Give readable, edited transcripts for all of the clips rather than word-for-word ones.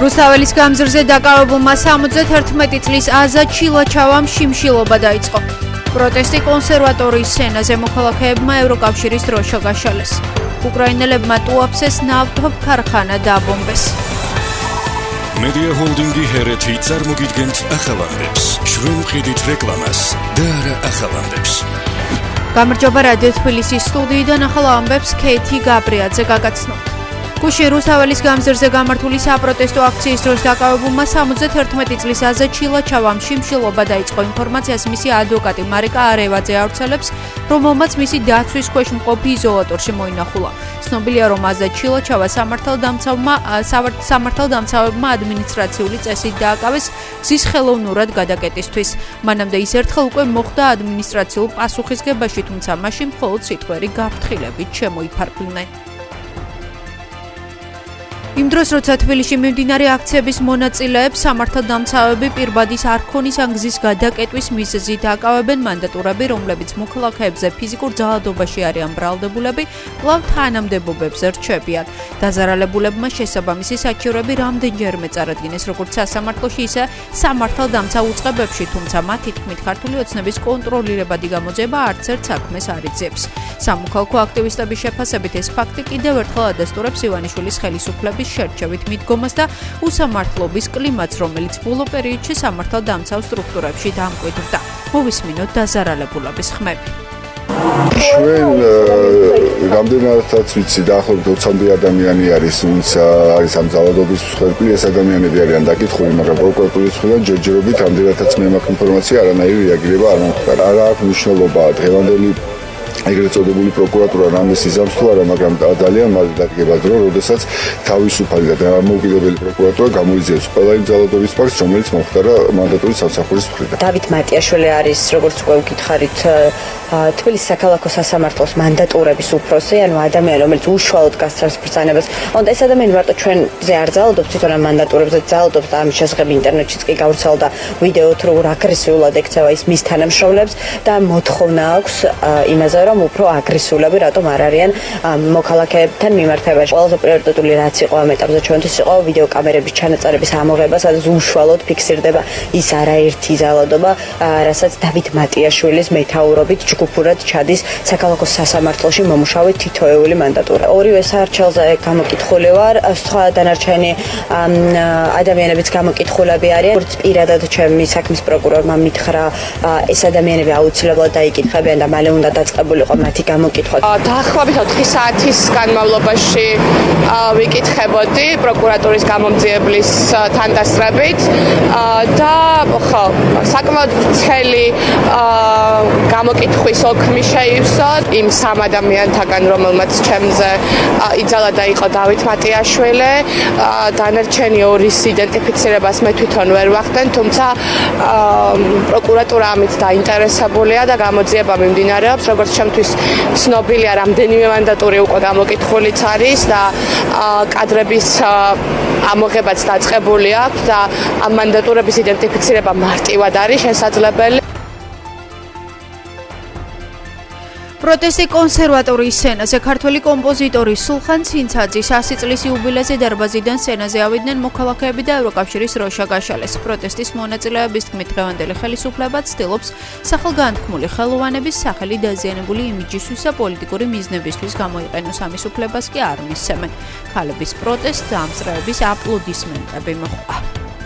რუსთაველის გამზირზე დაკავებულმა 71 წლის აზა ჩილაჩავამ შიმშილობა დაიწყო. პროტესტი კონსერვატორიის სენაზე მოქალაქეებმა ევროკავშირის დროშა გაშალეს. უკრაინელებმა ტუაფსეს ნავთობ ქარხანა დააბომბეს. მედია ჰოლდინგი ჰერეთი წარმოგიდგენთ ახალამდებს. შვენ მყიდით რეკლამას და არა ახალამდებს. გამარჯობა რადიო თბილისის სტუდიიდან ახალ ამბებს ქეთი გაბრიაძე გაგაცნობთ. გუშინ რუსთაველის გამზირზე გამართული საპროტესტო აქციის დროს დაკავებულმა 71 წლის აზა ჩილაჩავამ შიმშილობა დაიწყო. ინფორმაციას მისი ადვოკატი მარიკა არევაძე ავრცელებს, რომელმაც მისი დაცვის ქვეშ მყოფი იზოლატორში მოინახულა. ცნობილია, რომ აზა ჩილაჩავა სამართალდამცავებმა ადმინისტრაციული წესით დააკავეს გზის ხელოვნურად გადაკეტისთვის. მანამდე ის ერთხელ უკვე მოხვდა ადმინისტრაციულ პასუხისგებაში, თუმცა მაშინ მხოლოდ სიტყვერი გაფრთხილებით შემოიფარგლნენ. იმ დროს, როცა თბილისში მიმდინარე აქციების მონაწილეებს სამართალდამცავები პირბადის არქონის ან გზის გადაკეტვის მიზეზით აკავებენ, მანდატურები, რომლებიც მოქალაქეებზე ფიზიკურ ძალადობაში არიან ბრალდებულები, კვლავ თანამდებობებზე რჩებიან. დაზარალებულებმა შესაბამისი საჩივრები რამდენჯერმე წარადგინეს, როგორც სასამართლოში, ისე სამართალდამცავ უწყებებში, თუმცა მათი თქმით, ქართული ოცნების კონტროლირებადი გამოძიება არც ერთ საქმეს არ იძიებს. სამოქალაქო აქტივისტების შეფასებით ეს ფაქტი კიდევ ერთხელ ადასტურებს ივანიშვილის ხელისუფლების შერჩევით მიდგომას და უსამართლობის კლიმატს, რომელიც ბოლო პერიოდში სამართალდამცავ სტრუქტურებში დამკვიდრდა. მოვისმინოთ დაზარალებულების ხმები. ჩვენ რამდენადაც ვიცი, დაახლოებით 20 ადამიანი არის, ვინც არის ამ ძალადობის მსხვერპლი. ეს ადამიანები არიან დაკითხული, მაგრამ პროკურატურის მხრიდან ჯერჯერობით ამდენადაც მე მაქვს ინფორმაცია, არანაირი რეაგირება არ მომხდარა. არა აქვს მნიშვნელობა დღევანდელი ეგრეთ წოდებული პროკურატურა რამეს იზამს თუ არა, მაგრამ ძალიან მალე დადგება დრო, როდესაც თავისუფალი და დამოუკიდებელი პროკურატურა გამოიძიებს ყველა იმ ძალადობის ფაქტს, რომელიც მომხდარა მანდატურის სამსახურის მხრიდან. დავით მატიაშვილი არის, როგორც უკვე უკითხარით, თბილისის საქალაქო სასამართლოს მანდატურების უფროსი, ანუ ადამიანი, რომელიც უშუალოდ გასცემს ბრძანებას. თუმცა ეს ადამიანი მარტო ჩვენზე არ ძალადობს, თვითონ ამ მანდატურებზე ძალადობს და ამის შესახებ ინტერნეტშიც კი გავრცელდა ვიდეო, თუ აგრესიულად ექცევა ის მის თანამშრომლებს და მოთხოვნა აქვს იმაზე, რომ უფრო აგრესიულები რატომ არ არიან მოქალაქეებთან მიმართებაში. ყველაზე პრიორიტეტული რაც იყო ამ ეტაპზე ჩვენთვის იყო ვიდეო კამერების ჩანაწარების ამოღება, სადაც უშუალოდ ფიქსირდება ის არაერთი ძალადობა, რასაც დავით მატიაშვილის მეთაურობით ჯგუფურად ჩადის საქალაქო სასამართლოში მომუშავე თითოეული მანდატურა. ორივე საარჩევლზე გამოკითხული ვარ, სხვა დანარჩენი ადამიანებიც გამოკითხულები არიან. როგორც პირადად ჩემი საქმის პროკურორმა მითხრა, ეს ადამიანები აუცილებლად დაიკითხებიან და მალე უნდა დაწყებულიყო მათი გამოკითხვა. დაახლოებით 4 საათის განმავლობაში ვიკითხებოდი პროკურატურის გამომძიებლის თანდასწრებით და საკმაოდ ვრცელი გამოკითხვის ოქმი შეივსო იმ სამ ადამიანთაგან, რომელმაც ჩემზე იძალა და იყო დავით მატიაშვილი. დანარჩენი ორის იდენტიფიცირებას მე თვითონ ვერ ვახდენ, თუმცა პროკურატურა ამით დაინტერესებულია და გამოძიება მიმდინარეობს. როგორც ჩემთვის ცნობილია, რამდენიმე მანდატური უკვე გამოკითხულიც არის და კადრების ამოღებაც დაწყებული აქვს და ამ მანდატურების იდენტიფიცირება მარტივად არის შესაძლებელი. პროტესტი კონსერვატორიის სენაზე. ქართველი კომპოზიტორი სულხან ცინცაძის 100 წლის იუბილეზე დარბაზიდან სენაზე ავიდნენ მოქალაქეები და ევროკავშირის დროშა გაშალეს. პროტესტის მონაწილეების თქმით, დღევანდელი ხელისუფლება ცდილობს სახელგანთქმული ხელოვანების სახელი დაზიანებული იმიჯისთვის და პოლიტიკური მიზნებისთვის გამოიყენოს, ამის უფლებას კი არ მისცემენ. ქალების პროტესტს დამწრეების აპლოდისმენტები მოჰყვა.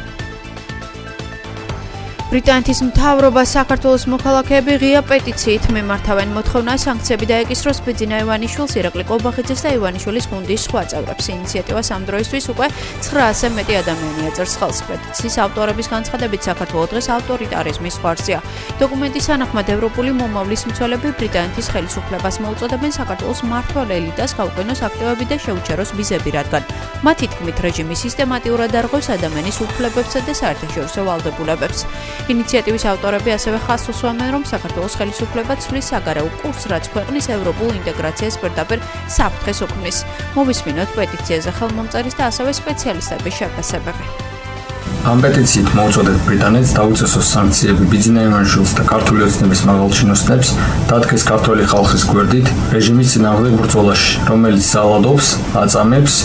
ბრიტანეთის მთავრობას საქართველოს მოქალაქეები ღია პეტიციით მიმართავენ. მოთხოვნა სანქციები დაეკისროს ბიძინა ივანიშვილს, ირაკლი კობახიძეს და ივანიშვილის გუნდის სხვა წევრებს. ინიციატივას ამ დროისთვის უკვე 900-ზე მეტი ადამიანი აწერს ხელს. პეტიციის ავტორების განცხადებით, საქართველო დღეს ავტორიტარიზმის ზღვარზეა. დოკუმენტის თანახმად, ევროპული მომავლის მცველები ბრიტანეთის ხელისუფლებას მოუწოდებენ საქართველოს მმართველ ელიტას გაუყენოს აქტივები და შეუჩეროს ვიზები, რადგან მათი თქმით, რეჟიმი სისტემატიურად არღვევს ადამიანის უფლებებსა და საერთაშორისო ვალდებულებებს. ინიციატივის ავტორები ასევე ხაზს უსვამენ, რომ საქართველოს ხელისუფლება ცვლის საგარეო კურსს, რაც ქვეყნის ევროპულ ინტეგრაციას პირდაპირ საფრთხეს უქმნის. მოვისმინოთ პეტიციაზე ხელმომწერის და ასევე სპეციალისტების შეფასებები. ამ პეტიციით მოუწოდეთ ბრიტანეთს დაუწესოს სანქციები ბიძინა ივანიშვილს და ქართული ოცნების მაღალჩინოსნებს, დადგეს ქართველი ხალხის გვერდით რეჟიმის წინააღმდეგ ბრძოლაში, რომელიც ძალადობს, აწამებს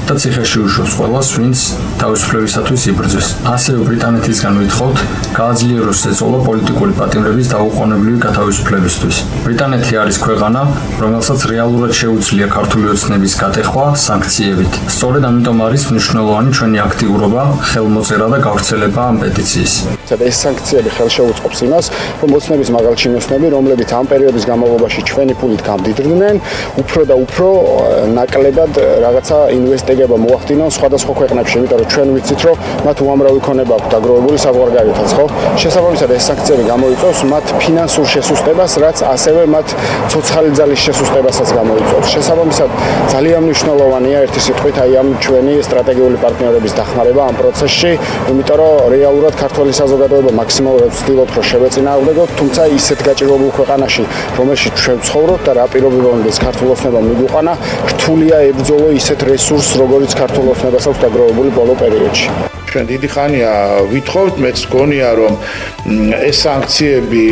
და ციხეში უშვებს ყველას, ვინც თავისუფლებისათვის იბრძვის. ასევე ბრიტანეთისგან ვითხოვთ გააძლიეროს ზეწოლა პოლიტიკური პატიმრების დაუყოვნებლივი გათავისუფლებისთვის. ბრიტანეთი არის ქვეყანა, რომელსაც რეალურად შეუძლია ქართული ოცნების გატეხვა სანქციებით. სწორედ ამიტომ არის მნიშვნელოვანი ჩვენი აქტიურობა, ხელმოწერა და გავრცელება ამ პეტიციის. ეს სანქციები ხელშეუწყობს იმას, რომ ოცნების მაღალჩინოსნები, რომლებიც ამ პერიოდის განმავლობაში ჩვენი ფულით გამდიდრდნენ, უფრო და უფრო ნაკლებად რაღაცა ინვესტიგება მოახდინონ სხვადასხვა ქვეყნებში, იმიტომ რომ ჩვენ ვიცით, რომ მათ უამრავი ქონება აქვთ დაგროვებული საზღვარგარეთაც, ხო? შესაბამისად ეს სანქციები გამოიწვევს მათ ფინანსურ შესუსტებას, რაც ასევე მათ ცოცხალი ძალის შესუსტებასაც გამოიწვევს. შესაბამისად ძალიან მნიშვნელოვანია ერთი სიტყვით აი ამ ჩვენი სტრატეგიული პარტნიორების დახმარება ამ პროცესში, იმიტომ რომ რეალურად ქართული საზოგადოება მაქსიმალურად ვცდილობთ, რომ შევეწინააღმდეგოთ, თუმცა ისეთ გაჭირვებულ ქვეყანაში, რომელშიც ჩვენ ვცხოვრობთ და რა პირობებია ეს ქართულ ოცნებამ მიგვიყვანა, რთულია ებრძოლო ისეთ რესურსს, როგორც ქართულ ოცნებას აქვს დაგროვებული ბოლო პერიოდში. ჩვენ დიდი ხანია ვითხოვთ, მეც გონია რომ ეს სანქციები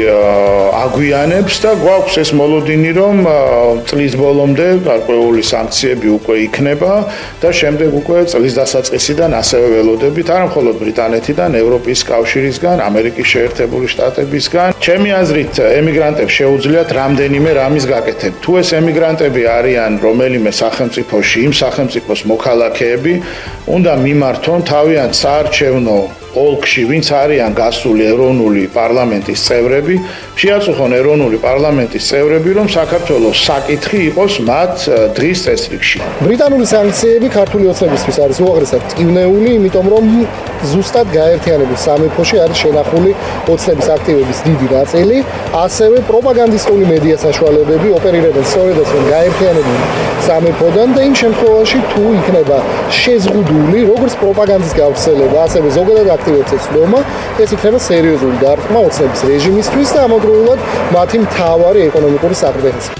აგვიანებს და გვაქვს ეს მოლოდინი რომ წლის ბოლომდე გარკვეული სანქციები უკვე იქნება და შემდეგ უკვე წლის დასაწყისიდან ასევე ველოდებით არა მხოლოდ ბრიტანეთიდან, ევროპის კავშირისგან, ამერიკის შეერთებული შტატებისგან. ჩემი აზრით ემიგრანტებს შეუძლიათ რამდენიმე რამის გაკეთება. თუ ეს ემიგრანტები არიან რომელიმე სახელმწიფოში, იმ სახელმწიფოს მოქალაქეები, უნდა მიმართონ თავიანთ საარჩევნო ოლქში, ვინც არიან გასული ეროვნული პარლამენტის წევრები, შეაწუხონ ეროვნული პარლამენტის წევრები, რომ საქართველოს საკითხი იყოს მათ დღის წესრიგში. ბრიტანული სანქციები ქართული ოცნებისთვის არის უაღრესად ტკივნეული, იმიტომ რომ ზუსტად გაერთიანებულ სამეფოში არის შენახული ოცნების აქტივების დიდი ნაწილი, ასევე პროპაგანდისტული მედია საშუალებები ოპერირებენ სწორედ ასე გაერთიანებულ სამეფოდან და იმ შემთხვევაში თუ იქნება შეზღუდული როგორც პროპაგანდის გავრცელება, ასევე ზოგადად აქტივებს ეცდომა, ეს იქნება სერიოზული დარტყმა ოცნების რეჟიმისთვის და ამავდროულად მათი მთავარი ეკონომიკური საფრთხე.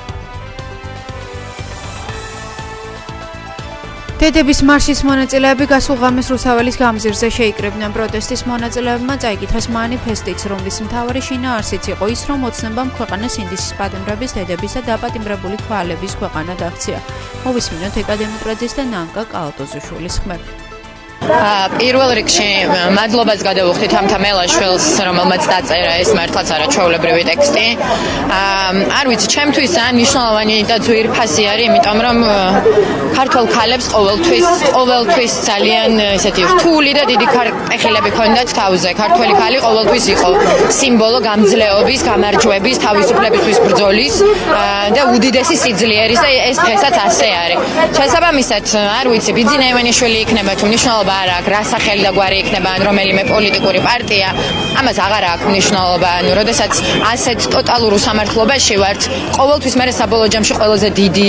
დედების მარშის მონაწილეები გასულ ღამეს რუსთაველის გამზირზე შეიკრიბნენ. პროტესტის მონაწილეებმა წაიკითხეს მანიფესტიც, რომლის მთავარი შინაარსიც იყო ის, რომ ოცნებამ ქვეყანას ინდისის პატიმრების, დედების და დაპატიმრებული თვალების ქვეყანად აქცია. მოვისმინოთ ეკადემიკრაძის და ნანკა კალატოზუშვილის ხმები. პირველ რიგში მადლობას გადავუხდით ამთა მელაშვილს, რომელმაც დაწერა ეს მართლაც არაჩვეულებრივი ტექსტი. არ ვიცი, ჩემთვის ძალიან მნიშვნელოვანი და ძვირფასი არის, იმიტომ რომ ქართულ ქალებს ყოველთვის ძალიან ესეთი რთული და დიდი ტეხილები ჰქონდათ თავზე. ქართველი ქალი ყოველთვის იყო სიმბოლო გამძლეობის, გამარჯვების, თავისუფლებისთვის ბრძოლის და უდიდესი სიძლიერის და ეს დღესაც ასე არის. შესაბამისად, არ ვიცი, ბიძინა ივანიშვილი იქნება თუ მნიშვნელობა არა აქვს, რა სახელი და გვარი იქნება ან რომელიმე პოლიტიკური პარტია, ამას აღარ აქვს მნიშვნელობა. ანუ, როდესაც ასეთ ტოტალურ უსამართლობაში ვართ, ყოველთვის მე საბოლოო ჯამში ყველაზე დიდი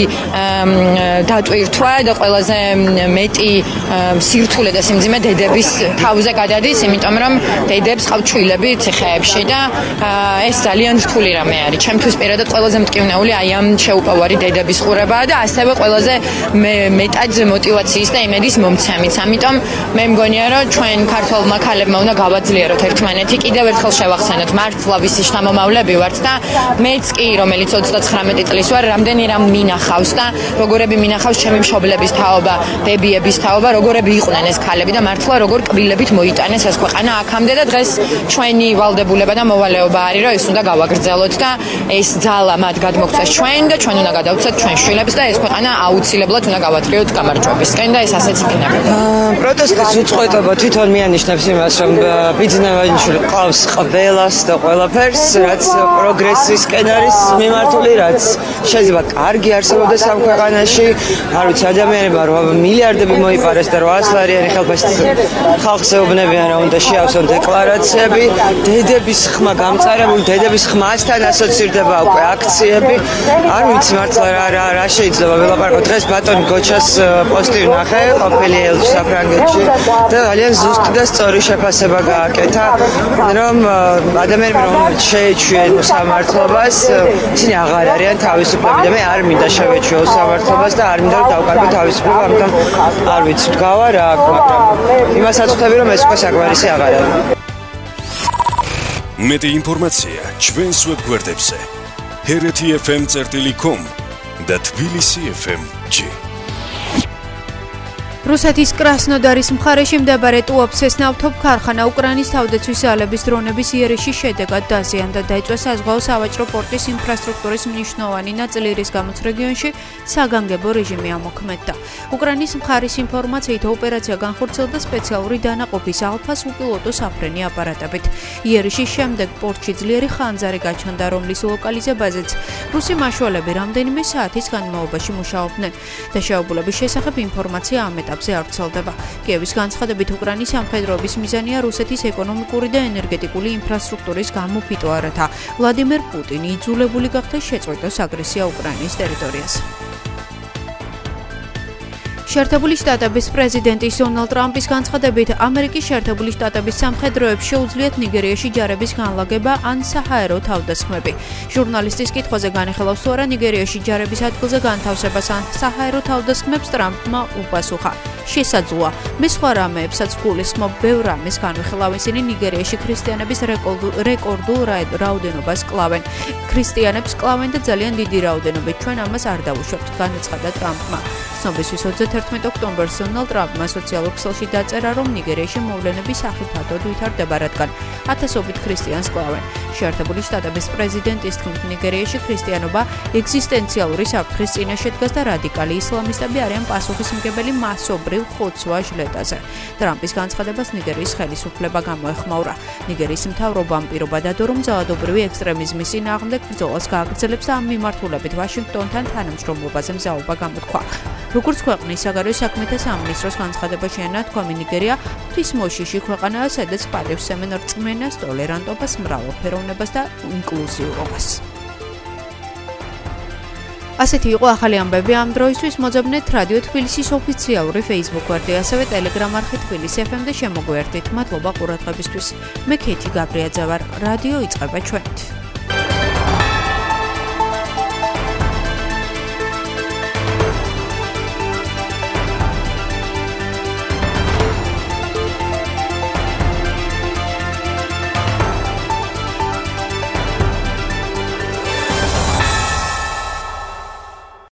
დატვირთვა და ყველაზე მეტი სირთულე და სიმძიმე დედების თავზე გადადის, იმიტომ რომ დედებს ყავთ შვილები ციხეებში და ეს ძალიან რთული რამე არის. ჩემთვის პირადად ყველაზე მტკივნეული აი ამ შეუპოვარი დედების ყურებაა და ასევე ყველაზე მეტად მოტივაციის და იმედის მომცემიც. ამიტომ მე მგონია, რომ ჩვენ ქართველმა ქალებმა უნდა გავაძლიეროთ ერთმანეთი, კიდევ ერთხელ შევახსენოთ, მართლა ვისი შთამომავლები ვართ და მეც კი, რომელიც 39 წლის ვარ, რამდენი რამ მინახავს და როგორები მინახავს ჩემი მშობლების თაობა, დებიების თაობა, როგორები იყვნენ ეს ქალები და მართლა როგორ კბილებით მოიტანეს ეს ქვეყანა აქამდე და დღეს ჩვენი ვალდებულება და მოვალეობა არის, რომ ეს უნდა გავაგრძელოთ და ეს ძალა მათ გადმოგცეს ჩვენ და ჩვენ უნდა გადავცეთ ჩვენ შვილებს და ეს ქვეყანა აუცილებლად უნდა გავათრიოთ გამარჯვებისკენ და ეს ასეც იქნება. პროტესტის უწყვეტობა თვითონ მიანიშნებს იმას, რომ ბიძინა ივანიშვილი ყავს ყველას და ყველაფერს, რაც პროგრესისკენ არის მიმართული, რაც შეიძლება კარგი არსებობდეს ამ ქვეყანაში. არ ვიცი, ადამიანებმა მილიარდები მოიპარეს და 800 ლარიანი ხალხს ეუბნებიან, რომ უნდა შეავსონ დეკლარაციები, დედების ხმა გამწარებული, დედების ხმასთან ასოცირდება უკვე აქციები. არ ვიცი მართლა რა შეიძლება ველაპარაკოთ. დღეს ბატონი გოჩას პოსტი ვნახე, ყოფილი ელჩი საფრანგეთში და ძალიან ზუსტი და სწორი შეფასება გააკეთა, რომ ადამიანები რომ შეეჩვიენ უსამართლობას, ისინი აღარ არიან თავისუფლები და მე არ მინდა შევეჩვიო უსამართლობას და არ მინდა რომ დავკარგო თავისუფლება, ამიტომ არ ვიცი თქვა რა, მაგრამ იმასაც ვხვდები, რომ ეს უკვე საკმარისი აღარ არის. მეტი ინფორმაცია ჩვენს ვებგვერდებზე hrt.fm.com და tbilisi.fm.g რუსეთის კრასნოდარის მხარეში მდებარე ტუაფცეს ნავთობ ქარხანა უკრაინის თავდაცვის ძალების დრონების იერიში შედეგად დაზიანდა და დაიწვა საზღვაო სავაჭრო პორტის ინფრასტრუქტურის მნიშვნელოვანი ნაწილი, რის გამოც რეგიონში საგანგებო რეჟიმი ამოქმედდა. უკრაინის მხარის ინფორმაციით ოპერაცია განხორციელდა სპეციალური დანაყოფის ალფას უპილოტო საფრენი აპარატებით. იერიში შემდეგ პორტში ძლიერი ხანძარი გაჩნდა, რომლის ლოკალიზებაზეც რუსი მაშველები რამდენიმე საათის განმავლობაში მუშაობდნენ. დაშავებულების შესახებ ინფორმაცია ამ ეტაპზე არ ვრცელდება. კიევის განცხადებით, უკრაინის სამხედროების მიზანია რუსეთის ეკონომიკური და ენერგეტიკული ინფრასტრუქტურის გამოფიტვა, რათა ვლადიმერ პუტინი იძულებული გახდეს შეწყვეტოს აგრესია უკრაინის ტერიტორიაზე. შეერთებული შტატების პრეზიდენტის დონალდ ტრამპის განცხადებით, ამერიკის შეერთებული შტატების სამხედროებს შეუძლიათ ნიგერიაში ჯარების განლაგება ან საჰაერო თავდასხმები. ჟურნალისტის კითხვაზე განიხილავს თუ არა ნიგერიაში ჯარების ადგილზე განთავსებას ან საჰაერო თავდასხმებს, ტრამპმა უპასუხა: შესაძლოა, მე სხვა რამეებსაც გულისხმობ, ბევრ რამეს განვიხილავ, ისინი ნიგერიაში ქრისტიანების რეკორდულ რაოდენობას კლავენ. ქრისტიანებს კლავენ და ძალიან დიდი რაოდენობით, ჩვენ ამას არ დავუშვებთ, განაცხადა ტრამპმა. ცნობისთვის 31 ოქტომბერს დონალდ ტრამპმა სოციალურ ქსელში დაწერა, რომ ნიგერიაში მოვლენები სახიფათოდ ვითარდება, რადგან ათასობით ქრისტიანს კლავენ. შეერთებული შტატების პრეზიდენტის თქმით, ნიგერიაში ქრისტიანობა ეგზისტენციალური საფრთხის წინაშე დგას და რადიკალი ისლამისტები არიან პასუხისმგებელი მასობრივ ხოცვა-ჟლეტაზე. ტრამპის განცხადებას ნიგერიის ხელისუფლება გამოეხმაურა. ნიგერიის მთავრობამ პირობა დადო, რომ ძალადობრივი ექსტრემიზმის წინააღმდეგ ბრძოლას გააგრძელებს და ამ მიმართულებით ვაშინგტონთან თანამშრომლობაზე მზაობა გამოთქვა. როგორც ქვეყნის საგარეო საქმეთა სამინისტროს განცხადებაში ანათქვამი, ნიგერია ღვთისმოშიში ქვეყანაა, სადაც პატივს სცემენ რწმენას, ტოლერანტობას, მრავალფეროვნებას და ინკლუზიურობას. ასეთი იყო ახალი ამბები ამ დროისთვის. მოძებნეთ რადიო თბილისის ოფიციალური Facebook გვერდი, ასევე Telegram არხი თბილისი FM და შემოგვიერთდით. მადლობა ყურადღებისთვის. მე ქეთი გაბრიაძე ვარ. რადიო იწყება ჩვენით.